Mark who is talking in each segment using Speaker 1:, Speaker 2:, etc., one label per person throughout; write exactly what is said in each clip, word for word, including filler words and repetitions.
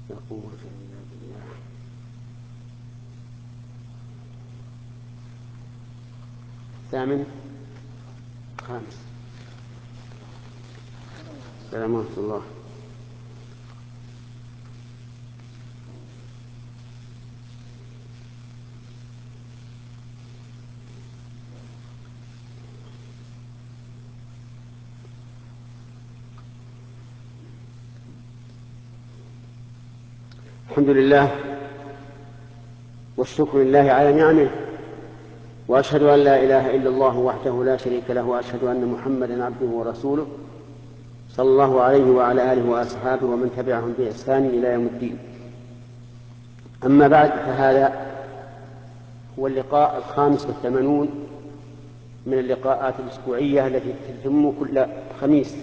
Speaker 1: لا قوة إلا بالله. ثامن خامس. السلام ورحمة الله. الحمد لله والشكر لله على نعمه، وأشهد أن لا إله إلا الله وحده لا شريك له، وأشهد أن محمدا عبده ورسوله صلى الله عليه وعلى آله وأصحابه ومن تبعهم بإحسان إلى يوم الدين. أما بعد، فهذا هو اللقاء الخامس والثمانون من اللقاءات الأسبوعية التي تتم كل خميس،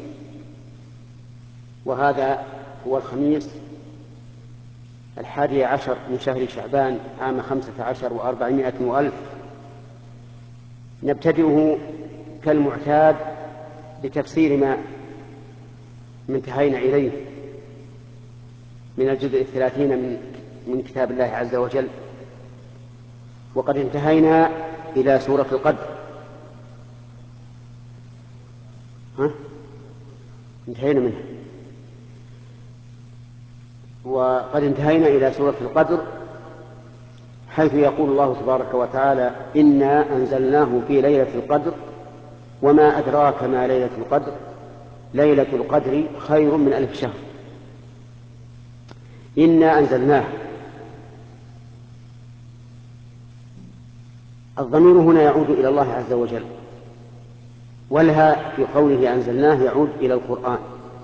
Speaker 1: وهذا هو الخميس الحادي عشر من شهر شعبان عام خمسة عشر وأربعمائة وألف. نبتدئه كالمعتاد بتفسير ما انتهينا إليه من الجزء الثلاثين من من كتاب الله عز وجل، وقد انتهينا إلى سورة القدر. ها؟ انتهينا منها، وقد انتهينا إلى سورة القدر حيث يقول الله تبارك وتعالى: إنا أنزلناه في ليلة القدر وما أدراك ما ليلة القدر ليلة القدر خير من ألف شهر. إنا أنزلناه، الضمير هنا يعود إلى الله عز وجل، والها في قوله أنزلناه يعود إلى القرآن.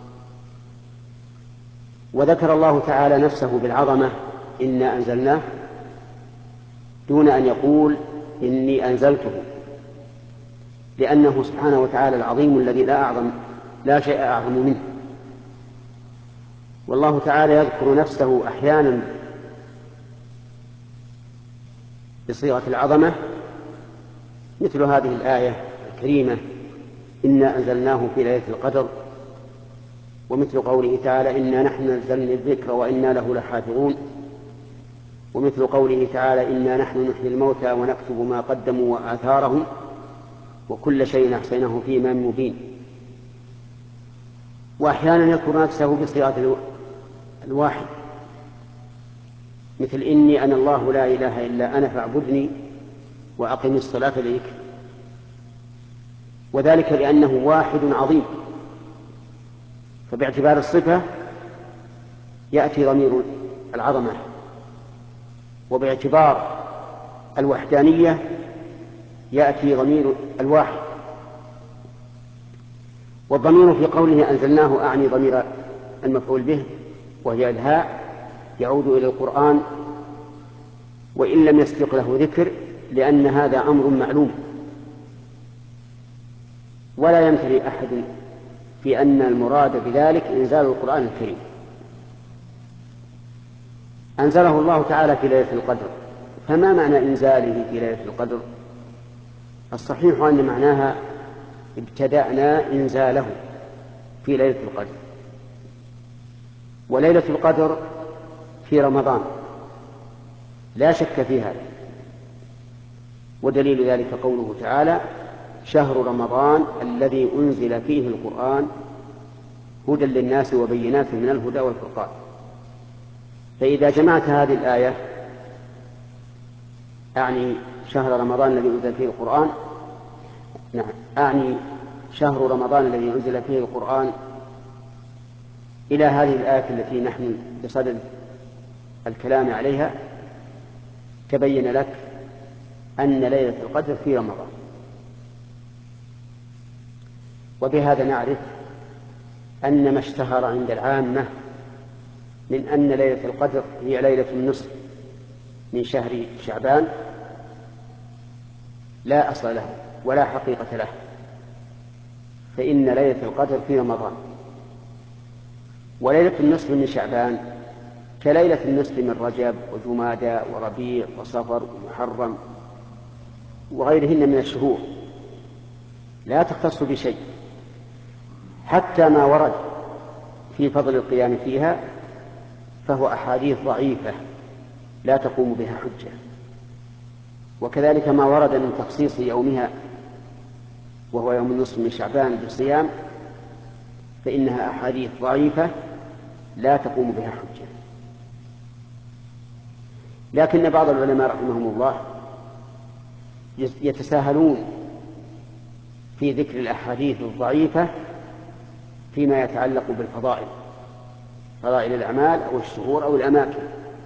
Speaker 1: وذكر الله تعالى نفسه بالعظمة: إنا أنزلناه، دون أن يقول إني أنزلته، لأنه سبحانه وتعالى العظيم الذي لا أعظم لا شيء أعظم منه. والله تعالى يذكر نفسه أحيانا بصيغة العظمة، مثل هذه الآية الكريمة: إنا أنزلناه في ليلة القدر، ومثل قوله تعالى: إنا نحن نزلنا الذكر وإنا له لحافظون، ومثل قوله تعالى: إنا نحن نحيي الموتى ونكتب ما قدموا وآثارهم وكل شيء أحصيناه في إمام مبين. وأحيانا يذكر نفسه بصيغة الواحد، مثل: إني أنا الله لا إله إلا أنا فاعبدني وأقم الصلاة لذكري، وذلك لأنه واحد عظيم، فباعتبار الصفة يأتي ضمير العظمة، وباعتبار الوحدانية يأتي ضمير الواحد. والضمير في قوله أنزلناه أعني ضمير المفعول به، وهي الهاء، يعود إلى القرآن وإن لم يسبق له ذكر، لأن هذا أمر معلوم، ولا يمتري أحد في أن المراد بذلك إنزال القرآن الكريم. أنزله الله تعالى في ليلة القدر، فما معنى إنزاله في ليلة القدر؟ الصحيح أن معناها ابتدأنا إنزاله في ليلة القدر. وليلة القدر في رمضان لا شك في هذا، ودليل ذلك قوله تعالى: شهر رمضان الذي أنزل فيه القرآن هدى للناس وبينات من الهدى والفرقان. فإذا جمعت هذه الآية أعني شهر رمضان الذي أنزل فيه القرآن نعم أعني شهر رمضان الذي أنزل فيه القرآن إلى هذه الآية التي نحن بصدد الكلام عليها، تبين لك أن ليلة القدر في رمضان. وبهذا نعرف أن ما اشتهر عند العامة من أن ليلة القدر هي ليلة النصف من شهر شعبان لا أصل له ولا حقيقة له، فإن ليلة القدر في رمضان. وليلة النصف من شعبان كليلة النصف من رجب وجمادى وربيع وصفر ومحرم وغيرهن من الشهور، لا تختص بشيء، حتى ما ورد في فضل القيام فيها فهو أحاديث ضعيفة لا تقوم بها حجة. وكذلك ما ورد من تخصيص يومها وهو يوم النصف من شعبان بالصيام فإنها أحاديث ضعيفة لا تقوم بها حجة. لكن بعض العلماء رحمهم الله يتساهلون في ذكر الأحاديث الضعيفة فيما يتعلق بالفضائل، فضائل الأعمال أو الشهور أو الأماكن،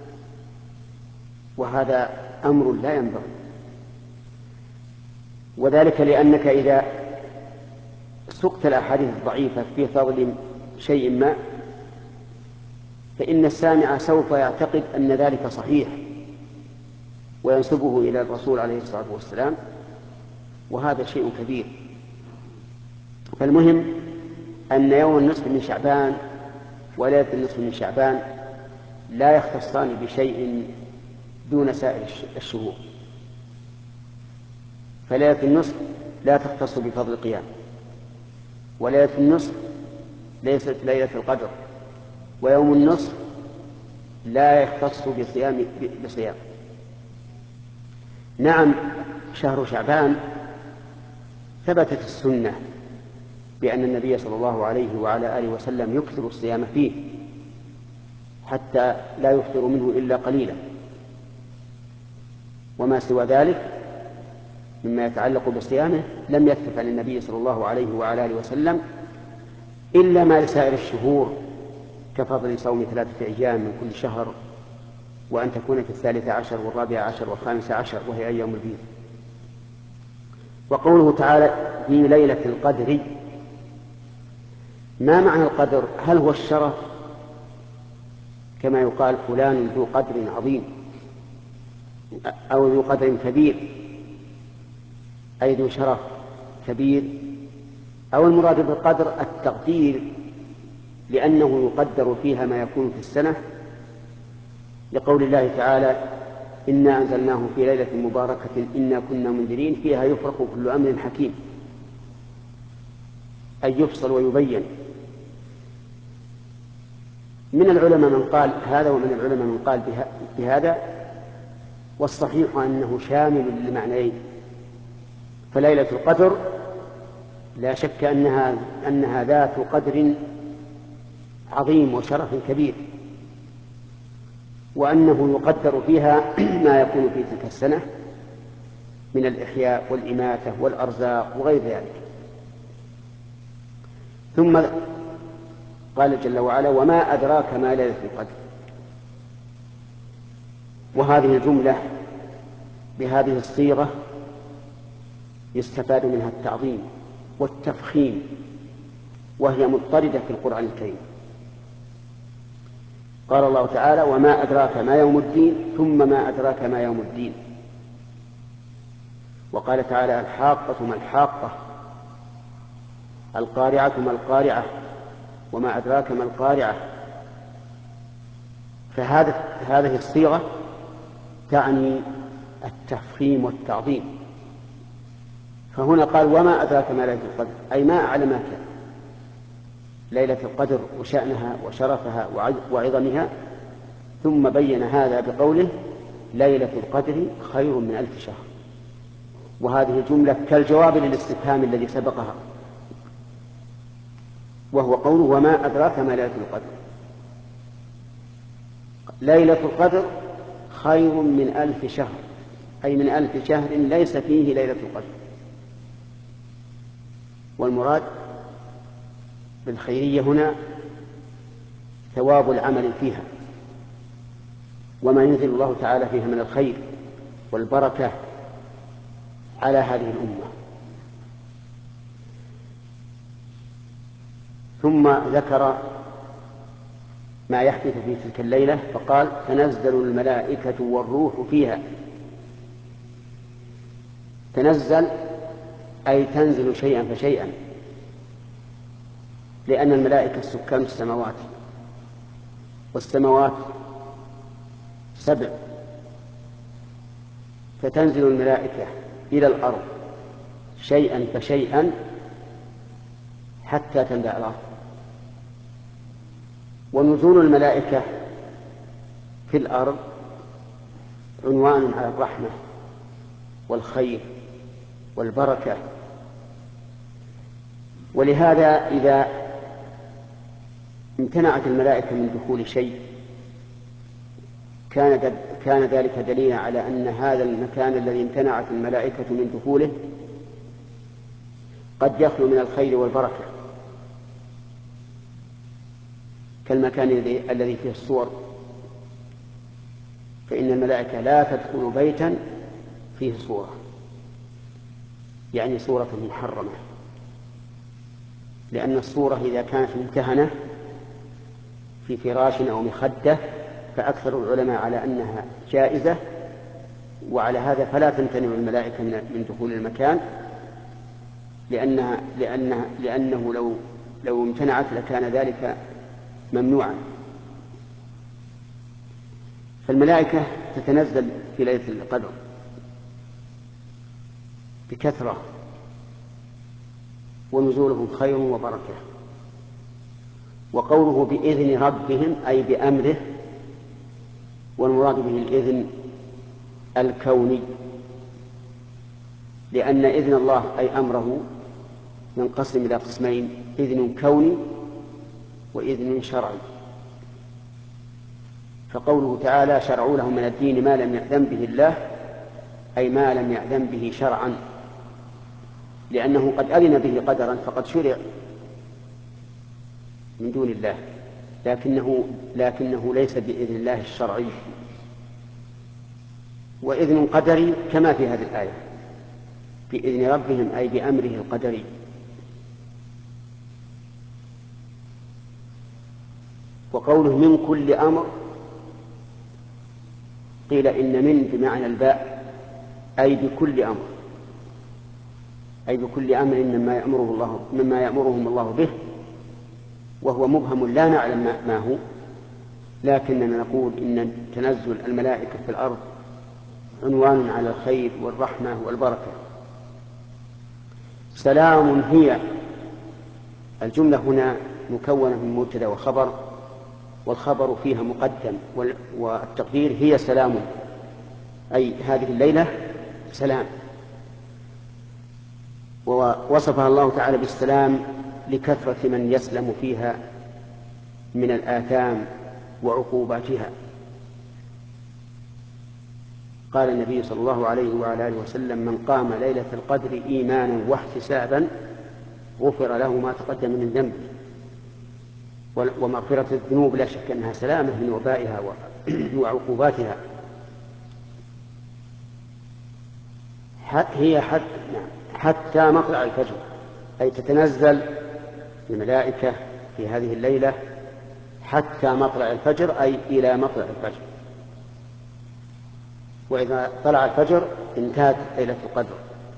Speaker 1: وهذا أمر لا ينبغي. وذلك لأنك إذا سقت الأحاديث الضعيفة في فضل شيء ما فإن السامع سوف يعتقد أن ذلك صحيح وينسبه إلى الرسول عليه الصلاة والسلام، وهذا شيء كبير. فالمهم أن يوم النصف من شعبان وليلة النصف من شعبان لا يختصان بشيء دون سائر الشهور. فليلة النصف لا تختص بفضل القيام، وليلة النصف ليست ليلة القدر، ويوم النصف لا يختص بصيام بصيام. نعم شهر شعبان ثبتت السنة بأن النبي صلى الله عليه وعلى آله وسلم يكثر الصيام فيه حتى لا يفطر منه إلا قليلا، وما سوى ذلك مما يتعلق بصيامه لم يثبت عن النبي صلى الله عليه وعلى آله وسلم إلا ما لسائر الشهور كفضل صوم ثلاثة أيام من كل شهر، وأن تكون في الثالثة عشر والرابع عشر والخامسة عشر وهي أيام البيض. وقوله تعالى في ليلة القدر، ما معنى القدر؟ هل هو الشرف كما يقال فلان ذو قدر عظيم أو ذو قدر كبير أي ذو شرف كبير، أو المراد بالقدر التقدير لأنه يقدر فيها ما يكون في السنة، لقول الله تعالى إنا أنزلناه في ليلة مباركة إنا كنا منذرين فيها يفرق كل أمر حكيم، أي يفصل ويبين. من العلماء من قال هذا ومن العلماء من قال بهذا، والصحيح أنه شامل للمعنيين. فليلة القدر لا شك أنها, أنها ذات قدر عظيم وشرف كبير، وأنه يقدر فيها ما يكون في تلك السنة من الإحياء والإماتة والأرزاق وغير ذلك. ثم قال جل وعلا وما أدراك ما ليلة القدر، وهذه الجملة بهذه الصيغة يستفاد منها التعظيم والتفخيم، وهي مضطردة في القرآن الكريم. قال الله تعالى وما أدراك ما يوم الدين ثم ما أدراك ما يوم الدين، وقال تعالى الحاقة ما الحاقة، القارعة ما القارعة، وما أدراك ما القارعة. فهذه هذه الصيغة تعني التفخيم والتعظيم. فهنا قال وما أدراك ما ليلة القدر أي ما أعلمك ليلة القدر وشأنها وشرفها وعظمها، ثم بين هذا بقوله ليلة القدر خير من ألف شهر، وهذه الجملة كالجواب للاستفهام الذي سبقها، وهو قوله وما أدراك ما ليلة القدر. ليلة القدر خير من ألف شهر أي من ألف شهر ليس فيه ليلة القدر. والمراد بالخيرية هنا ثواب العمل فيها وما ينزل الله تعالى فيها من الخير والبركة على هذه الأمة. ثم ذكر ما يحدث في تلك الليلة فقال تنزل الملائكة والروح فيها. تنزل أي تنزل شيئا فشيئا، لأن الملائكة سكان السماوات، والسماوات سبع، فتنزل الملائكة إلى الأرض شيئا فشيئا حتى تملأ الأرض. ونزول الملائكة في الأرض عنوان على الرحمة والخير والبركة. ولهذا إذا امتنعت الملائكة من دخول شيء كان كان ذلك دليلا على أن هذا المكان الذي امتنعت الملائكة من دخوله قد يخلو من الخير والبركة، كالمكان الذي فيه الصور، فإن الملائكة لا تدخل بيتا فيه صورة، يعني صورة محرمة، لأن الصورة إذا كانت ممتهنة في فراش أو مخدة فأكثر العلماء على أنها جائزة، وعلى هذا فلا تمتنع الملائكة من دخول المكان، لأنها لأنها لأنه لو لو امتنعت لكان ذلك ممنوعا. فالملائكة تتنزل في ليلة القدر بكثرة، ونزولهم خير وبركة. وقوله بإذن ربهم أي بأمره، والمراد به الإذن الكوني، لأن إذن الله أي أمره ينقسم إلى قسمين: إذن كوني وإذن شرعي. فقوله تعالى شرعوا له من الدين ما لم يأذن به الله، أي ما لم يأذن به شرعا، لأنه قد أذن به قدرا فقد شرع من دون الله، لكنه, لكنه ليس بإذن الله الشرعي. وإذن قدري كما في هذه الآية بإذن ربهم أي بأمره القدري. وقوله من كل أمر قيل إن من بمعنى الباء أي بكل أمر، أي بكل أمر مما يأمره الله مما يأمرهم الله به، وهو مبهم لا نعلم ما هو، لكننا نقول إن تنزل الملائكة في الأرض عنوان على الخير والرحمة والبركة. سلام هي، الجملة هنا مكونة من مبتدأ وخبر، والخبر فيها مقدم، والتقدير هي سلام، أي هذه الليلة سلام. ووصفها الله تعالى بالسلام لكثرة من يسلم فيها من الآثام وعقوباتها. قال النبي صلى الله عليه وعلى آله وسلم: من قام ليلة القدر إيمانا واحتسابا غفر له ما تقدم من ذنبه. ومغفرة الذنوب لا شك أنها سلامة من وبائها وعقوباتها. هي حتى, حتى مطلع الفجر، أي تتنزل الملائكة في هذه الليلة حتى مطلع الفجر، أي إلى مطلع الفجر. وإذا طلع الفجر انتهت ليلة القدر.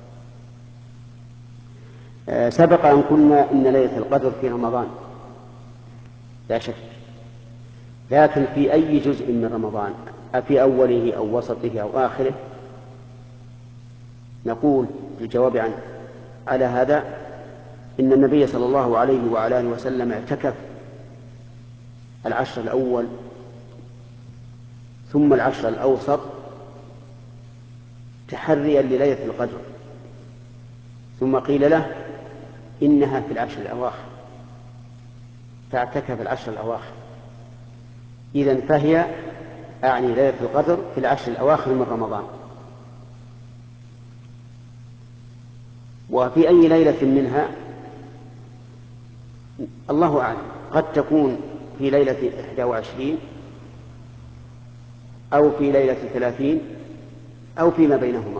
Speaker 1: سبق أن قلنا إن ليلة القدر في رمضان لا شك، لكن في أي جزء من رمضان، أفي أوله أو وسطه أو آخره؟ نقول بالجواب عنه على هذا إن النبي صلى الله عليه وعلى آله وسلم اعتكف العشر الأول ثم العشر الأوسط تحريا لليلة القدر، ثم قيل له إنها في العشر الأواخر، فاعتكف العشر الأواخر. إذن فهي أعني ليلة القدر في العشر الأواخر من رمضان. وفي أي ليلة منها الله أعلم، قد تكون في ليلة إحدى وعشرين أو في ليلة ثلاثين أو فيما بينهما،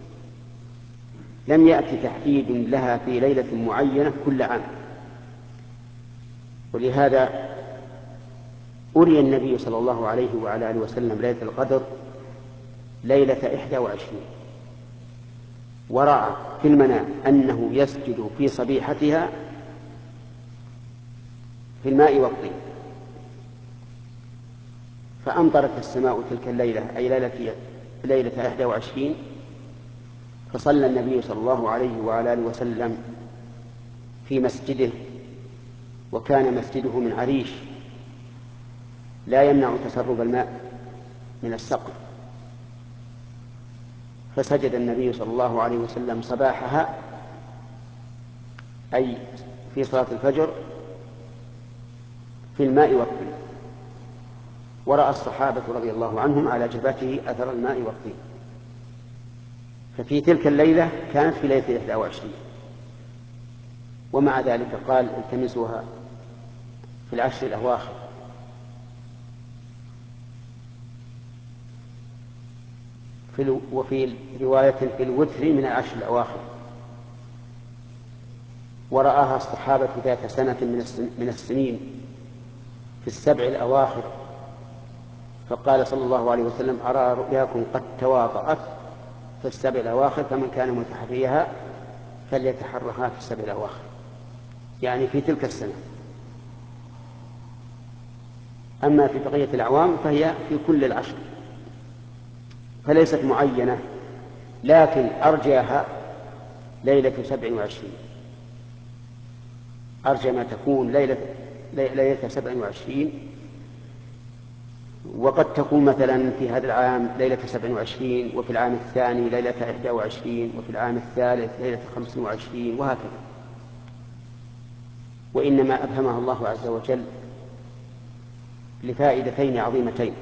Speaker 1: لم يأتي تحديد لها في ليلة معينة كل عام. ولهذا أري النبي صلى الله عليه وعلى آله وسلم ليلة القدر ليلة إحدى وعشرين، ورأى في المنام أنه يسجد في صبيحتها في الماء والطين، فأمطرت السماء تلك الليلة، أي ليلة ليلة إحدى وعشرين، فصلى النبي صلى الله عليه وعلى آله وسلم في مسجده، وكان مسجده من عريش لا يمنع تسرب الماء، من السقف، فسجد النبي صلى الله عليه وسلم صباحها أي في صلاة الفجر في الماء والطين، ورأى الصحابة رضي الله عنهم على جبهته أثر الماء والطين. ففي تلك الليلة كانت في ليلة إحدى وعشرين، ومع ذلك قال التمسوها في العشر الأواخر. في وفي رواية في الوتر من العشر الأواخر. ورآها الصحابة ذات سنة من السنين في السبع الأواخر، فقال صلى الله عليه وسلم: أرى رؤياكم قد تواطأت في السبع الأواخر، فمن كان متحريها فليتحرها في السبع الأواخر، يعني في تلك السنة. أما في بقية الأعوام فهي في كل العشر، فليست معينة، لكن أرجاها ليلة سبع وعشرين، أرجى ما تكون ليلة ليلة سبع وعشرين. وقد تكون مثلا في هذا العام ليلة سبع وعشرين، وفي العام الثاني ليلة إحدى وعشرين، وفي العام الثالث ليلة خمس وعشرين، وهكذا. وإنما أبهمها الله عز وجل لفائدتين عظيمتين.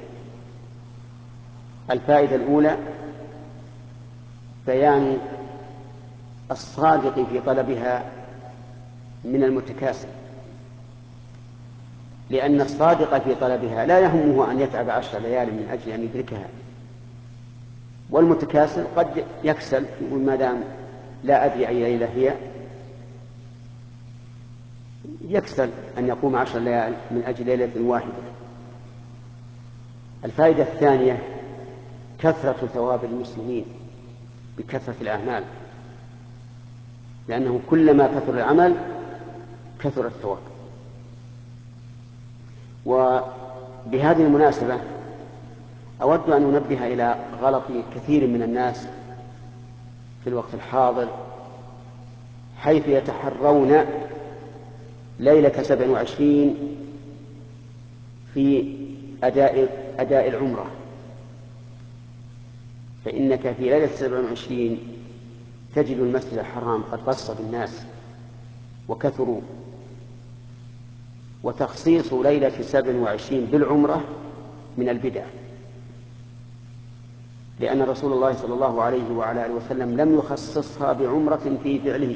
Speaker 1: الفائدة الأولى بيان الصادق في طلبها من المتكاسل، لأن الصادق في طلبها لا يهمه أن يتعب عشر ليال من أجل أن يدركها، والمتكاسل قد يكسل يقول ما دام لا أدري أي ليلة هي، يكسل أن يقوم عشر ليال من أجل ليلة واحدة. الفائدة الثانية كثرة ثواب المسلمين بكثرة الأعمال، لأنه كلما كثر العمل كثر الثواب. وبهذه المناسبة أود أن أنبه إلى غلط كثير من الناس في الوقت الحاضر، حيث يتحرون ليلة سبع وعشرين في أداء أداء العمرة. فإنك في ليلة سبع وعشرين تجد المسجد الحرام قد قص بالناس وكثروا، وتخصيص ليلة سبع وعشرين بالعمرة من البدع، لأن رسول الله صلى الله عليه وعلى آله وسلم لم يخصصها بعمرة في فعله،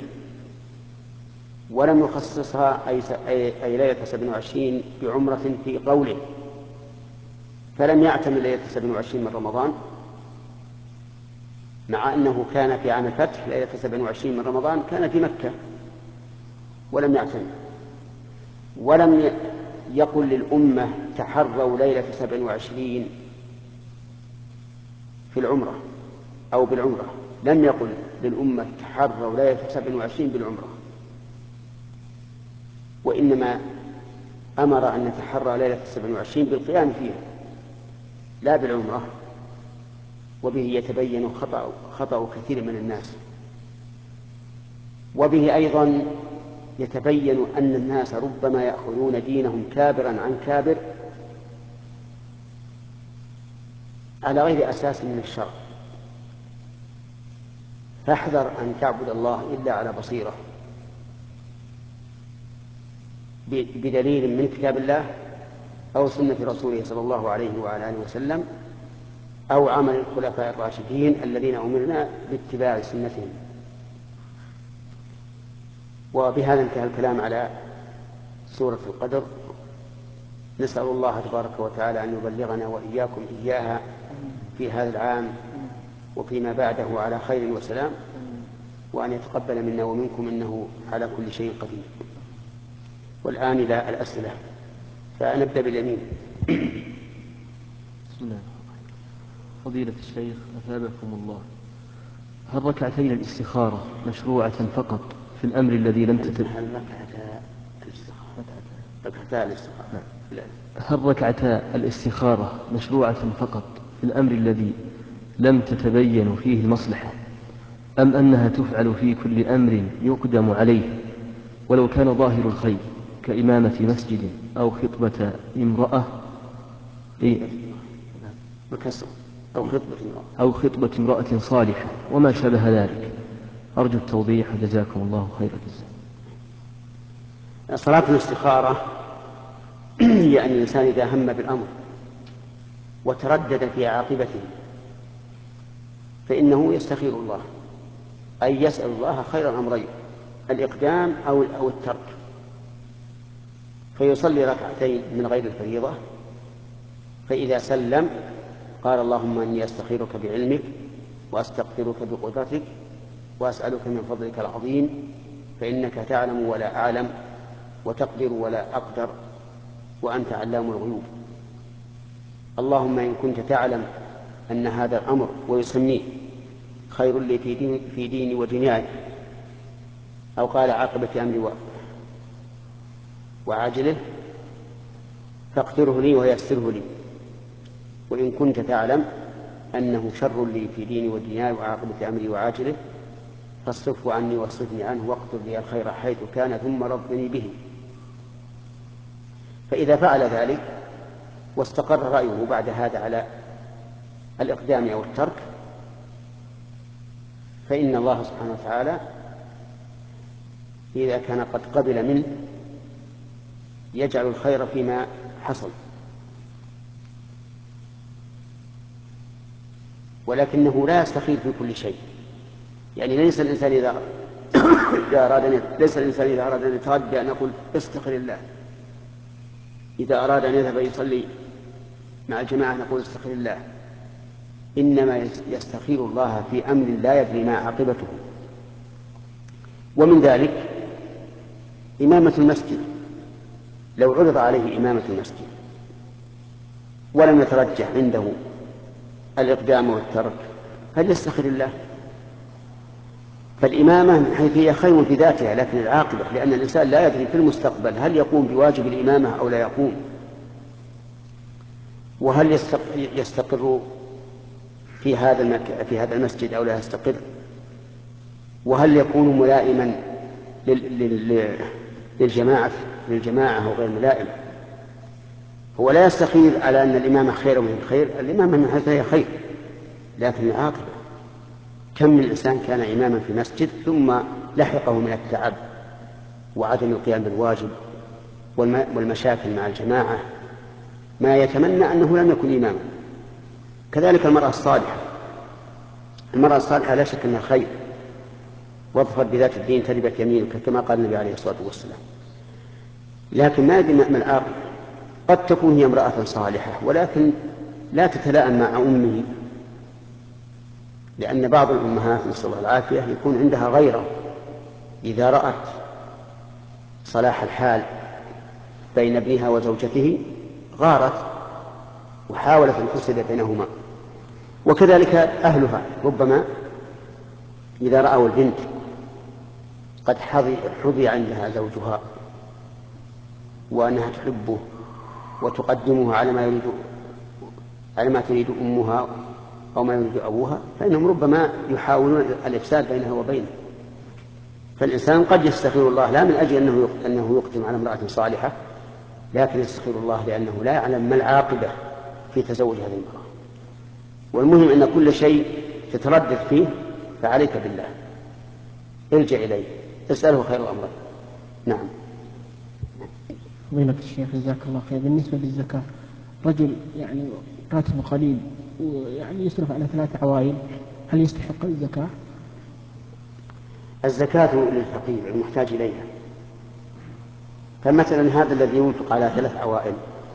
Speaker 1: ولم يخصصها أي, أي ليلة سبع وعشرين بعمرة في قوله، فلم يعتمد ليلة سبع وعشرين من رمضان، مع أنه كان في عام الفتح ليلة سبع وعشرين من رمضان كان في مكة ولم يعتمد. ولم يقل للأمة تحروا ليلة سبع وعشرين في العمرة أو بالعمرة، لم يقل للأمة تحروا ليلة سبع وعشرين بالعمرة، وإنما أمر أن نتحرى ليلة سبع وعشرين بالقيام فيها لا بالعمرة. وبه يتبين خطأ, خطأ كثير من الناس، وبه أيضا يتبين أن الناس ربما يأخذون دينهم كابرا عن كابر على غير أساس من الشرع. فاحذر أن تعبد الله إلا على بصيرة بدليل من كتاب الله أو سنة رسوله صلى الله عليه وعلى آله وسلم أو عمل الخلفاء الراشدين الذين أمرنا باتباع سنتهم. وبهذا انتهى الكلام على سورة القدر. نسأل الله تبارك وتعالى أن يبلغنا وإياكم إياها في هذا العام وفيما بعده على خير وسلام، وأن يتقبل منا ومنكم إنه على كل شيء قدير. والآن إلى الأسئلة، فنبدأ باليمين.
Speaker 2: بسم الله. فضيلة الشيخ أثابكم الله، هل ركعتين الاستخارة مشروعة فقط في الأمر الذي لم تتب
Speaker 1: هل ركعتا الاستخارة ركعتا الاستخارة
Speaker 2: هل ركعتا الاستخارة مشروعة فقط في الأمر الذي لم تتبين فيه المصلحة، أم أنها تفعل في كل أمر يقدم عليه ولو كان ظاهر الخير كإمامة مسجد أو خطبة امرأة إيه؟
Speaker 1: بكسر أو خطبة امرأة
Speaker 2: أو خطبة امرأة صالحة وما شابه ذلك. أرجو التوضيح وجزاكم الله خير الجزاء.
Speaker 1: صلاة الاستخارة هي أن الإنسان إذا هم بالأمر وتردد في عاقبته فإنه يستخير الله، أي يسأل الله خير الأمرين، الإقدام أو أو الترك، فيصلي ركعتين من غير الفريضة، فإذا سلم قال اللهم إني أستخيرك بعلمك وأستقدرك بقدرتك وأسألك من فضلك العظيم فإنك تعلم ولا أعلم وتقدر ولا أقدر وأنت علام الغيوب. اللهم إن كنت تعلم أن هذا الأمر ويسميه خير لي في ديني, في ديني ودنياي، أو قال عاقبة أمري وعاجله، فاقدره لي ويسره لي. وإن كنت تعلم أنه شر لي في ديني ودنياي وعاقبة أمري وعاجله فاصرفه عني واصرفني عنه واقدر لي الخير حيث كان ثم رضني به. فإذا فعل ذلك واستقر رأيه بعد هذا على الإقدام أو الترك فإن الله سبحانه وتعالى إذا كان قد قبل منه يجعل الخير فيما حصل، ولكنه لا يستخير في كل شيء. يعني ليس الإنسان إذا إذا أراد ليس الإنسان إذا أراد أن يتغدى أن يقول استخر الله، إذا أراد أن يذهب يصلي مع الجماعة نقول استخر الله، إنما يستخير الله في أمر لا يدري ما عاقبته. ومن ذلك إمامة المسجد، لو عرض عليه إمامة المسجد ولم يترجح عنده الإقدام والترك فليستخر الله. فالإمامة من حيث هي خير في ذاتها، لكن العاقبة لأن الإنسان لا يدري في المستقبل هل يقوم بواجب الإمامة أو لا يقوم، وهل يستقر في هذا المك... في هذا المسجد أو لا يستقر، وهل يكون ملائما لل... لل... للجماعة للجماعة أو غير ملائم. هو لا يستخير على أن الإمامة خير من الخير، الإمامة من حيث هي خير، لكن العاقبة كم من إنسان كان إماما في مسجد ثم لحقه من التعب وعدم القيام بالواجب والمشاكل مع الجماعة ما يتمنى أنه لم يكن إماما. كذلك المرأة الصالحة، المرأة الصالحة لا شك أنها خير، واظفر بذات الدين تربت يمينك كما قال النبي عليه الصلاة والسلام، لكن ما يدري ما العاقبة. قد تكون هي امرأة صالحة ولكن لا تتلائم مع أمه، لأن بعض الأمهات نسأل الله العافية يكون عندها غيرة، إذا رأت صلاح الحال بين ابنها وزوجته غارت وحاولت أن تفسد بينهما. وكذلك أهلها ربما إذا رأوا البنت قد حظي عندها زوجها وأنها تحبه وتقدمه على ما يريد على ما تريد أمها أو ما يريد أبوها، فإنهم ربما يحاولون الإفساد بينها وبينه. فالإنسان قد يستخير الله لا من أجل أنه أنه يقدم على امرأة صالحة، لكن يستخير الله لأنه لا يعلم ما العاقبة في تزوج هذه المرأة. والمهم أن كل شيء تتردد فيه فعليك بالله، ارجع إليه اسأله خير الأمر. نعم.
Speaker 3: فضيلة الشيخ جزاك الله خير، بالنسبة للزكاة رجل يعني راتبه قليل ويعني يصرف على ثلاث عوائل، هل يستحق الزكاة؟
Speaker 1: الزكاة للفقير المحتاج إليها. فمثلا هذا الذي ينفق على ثلاث عوائل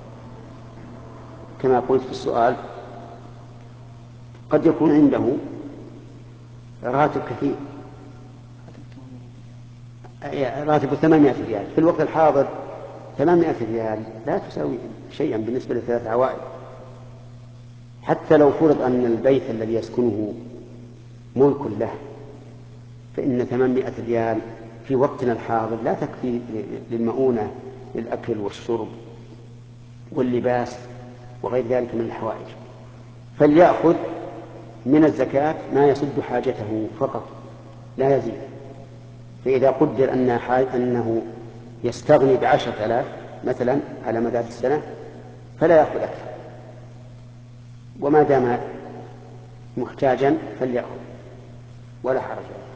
Speaker 1: كما قلت في السؤال قد يكون عنده راتب كثير، راتب ثمانمائة ريال في الوقت الحاضر. ثمانمائة ريال لا تساوي شيئا بالنسبة لثلاث عوائل، حتى لو فرض أن البيت الذي يسكنه ملك له فإن ثمانمائة ريال في وقتنا الحاضر لا تكفي للمؤونة للأكل والشرب واللباس وغير ذلك من الحوائج. فليأخذ من الزكاة ما يسد حاجته فقط لا يزيد. فإذا قدر أن أنه يستغني بعشرة آلاف مثلا على مدار السنة فلا يأخذ أكثر، وما دام محتاجا فليأخذ ولا حرج عليه.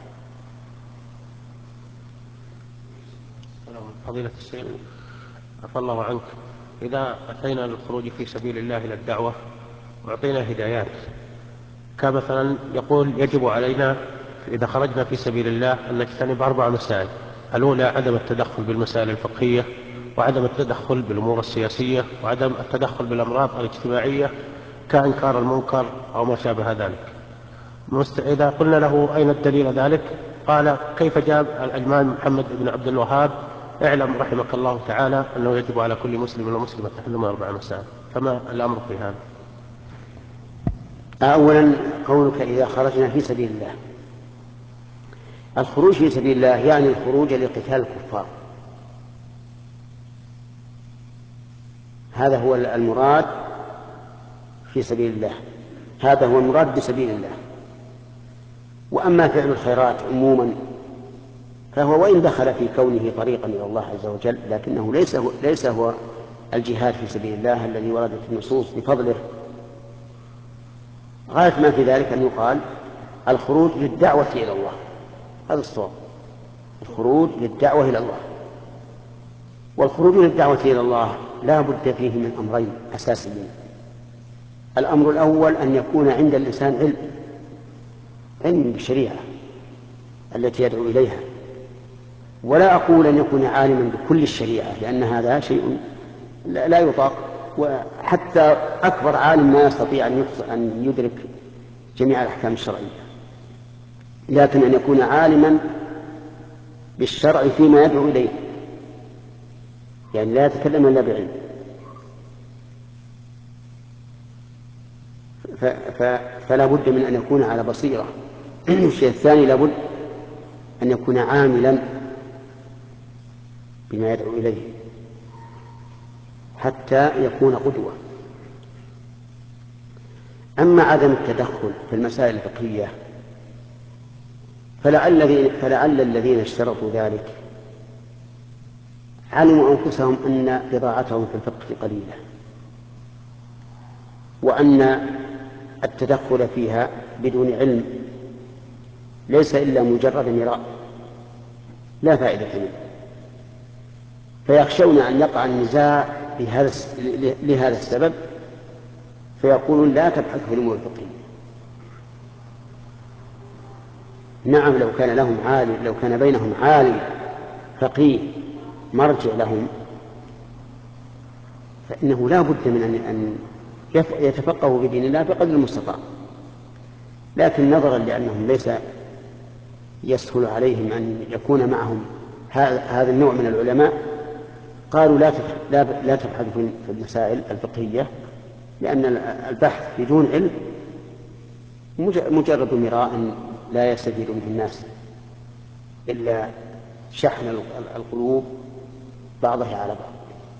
Speaker 4: فضيلة الشيخ عفى الله عنك، إذا أتينا للخروج في سبيل الله إلى الدعوة وأعطينا هدايات، كمثلا يقول يجب علينا إذا خرجنا في سبيل الله أن نجتنب أربع مسائل: الأولى عدم التدخل بالمسائل الفقهية، وعدم التدخل بالأمور السياسية، وعدم التدخل بالأمراض الاجتماعية كإنكار المنكر أو ما شابه ذلك. إذا قلنا له أين الدليل ذلك؟ قال كيف جاب الإمام محمد بن عبد الوهاب: اعلم رحمك الله تعالى أنه يجب على كل مسلم ومسلمة تحلم أربع مسائل. فما الأمر في هذا؟
Speaker 1: أولا قولك إذا خرجنا في سبيل الله، الخروج في سبيل الله يعني الخروج لقتال الكفار، هذا هو المراد في سبيل الله، هذا هو المراد بسبيل الله. وأما فعل الخيرات عموما فهو وإن دخل في كونه طريقا إلى الله عز وجل، لكنه ليس هو, ليس هو الجهاد في سبيل الله الذي وردت النصوص بفضله. غاية ما في ذلك أن يقال الخروج للدعوة إلى الله، هذا الصواب، الخروج للدعوة إلى الله. والخروج للدعوة إلى الله لا بد فيه من أمرين أساسيين. الأمر الأول أن يكون عند الإنسان علم علم بالشريعة التي يدعو إليها، ولا أقول أن يكون عالما بكل الشريعة لأن هذا شيء لا يطاق، وحتى أكبر عالم ما يستطيع أن يدرك جميع الأحكام الشرعية، لكن أن يكون عالما بالشرع فيما يدعو إليه، يعني لا يتكلم إلا بعلم. فلا بد من أن يكون على بصيرة. الشيء الثاني لا بد أن يكون عاملا بما يدعو إليه حتى يكون قدوة. أما عدم التدخل في المسائل الفقهية فلعل, فلعل الذين اشترطوا ذلك علموا أنفسهم أن بضاعتهم في الفقه قليلة، وأن التدخل فيها بدون علم ليس إلا مجرد مراء لا فائدة منه، فيخشون أن يقع النزاع لهذا السبب فيقولون لا تبحث في الأمور الفقهية. نعم، لو كان لهم عالم، لو كان بينهم عالم فقيه مرجع لهم فإنه لا بد من أن يتفقهوا في دين الله بقدر المستطاع، لكن نظرا لأنهم ليس يسهل عليهم أن يكون معهم هذا النوع من العلماء قالوا لا لا تبحث في المسائل الفقهية، لأن البحث بدون علم مجرد مراء لا يستفيد منه الناس إلا شحن القلوب بعضها على بعض.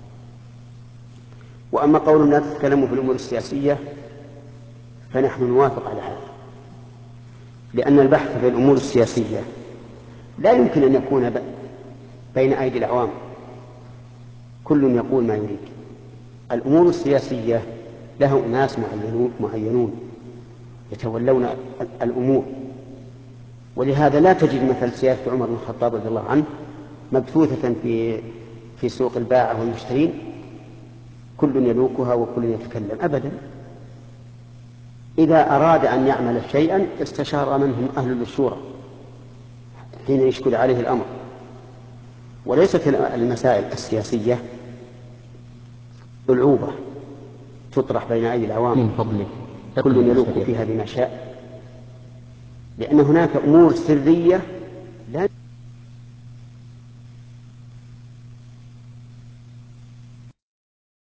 Speaker 1: وأما قول لا تتكلموا في الأمور السياسية فنحن نوافق على هذا، لأن البحث في الأمور السياسية لا يمكن أن يكون بين أيدي العوام كل يقول ما يريد. الأمور السياسية له أناس معينون يتولون الأمور، ولهذا لا تجد مثل سياسة عمر بن الخطاب رضي الله عنه مبثوثة في في سوق الباعة والمشترين كل يلوكها وكل يتكلم أبدا. إذا أراد أن يعمل شيئا استشار منهم أهل الشورى حين يشكل عليه الأمر. وليست المسائل السياسية ألعوبة تطرح بين أيدي العوام
Speaker 2: من فضلك
Speaker 1: كل يلوك فيها بما شاء، لأن هناك أمور سرية